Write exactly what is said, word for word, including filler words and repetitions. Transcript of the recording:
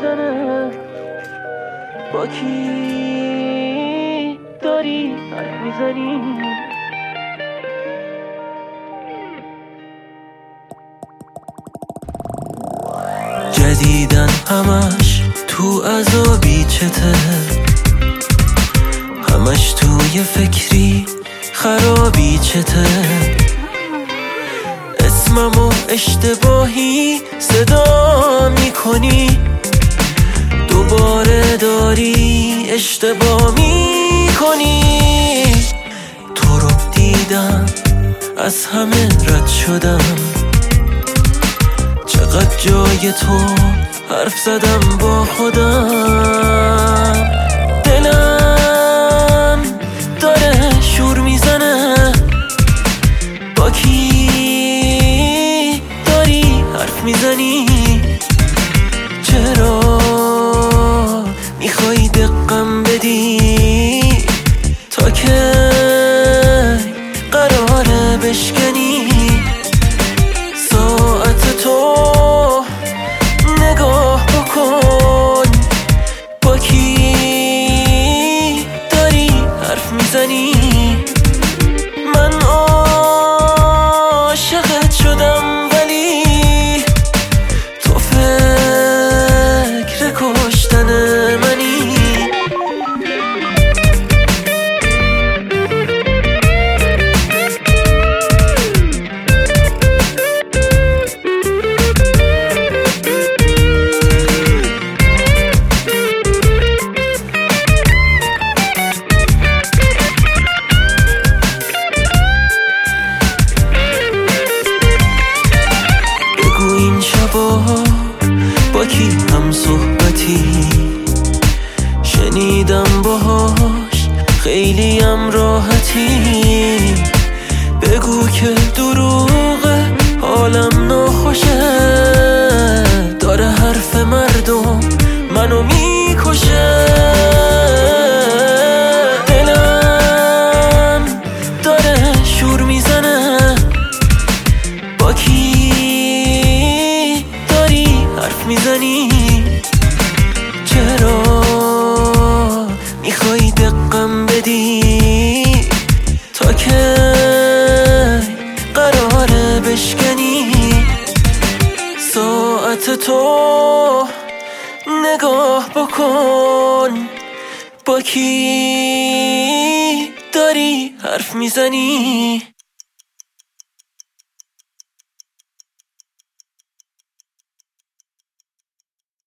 میزنه؟ با کی داری حرف میزنی؟ جدیدن همش تو عذابی چته، همش توی فکری خرابی چته، اسممو اشتباهی صدا میکنی، دوباره داری اشتباه میکنی. تو رو دیدم از همه رد شدم، چقدر جای تو حرف زدم با خودم. دلم داره شور میزنه، با کی داری حرف میزنی؟ چرا میخوای دقم بدی؟ تا که قراره بشکنی؟ ساعت تو نگاه بکن، با کی داری حرف میزنی؟ من عاشقت شدم ولی تو فکر کشتن منی. با کی هم صحبتی شنیدم باهاش خیلی هم راحتی، بگو که دروغه حالم ناخوشه، داره حرف مردم منو میکشه. دلم داره شور میزنه، با کی حرف میزنی؟ چرا میخوای دقم بدی؟ تا که قراره بشکنی؟ ساعت تو نگاه بکن، با کی داری حرف میزنی؟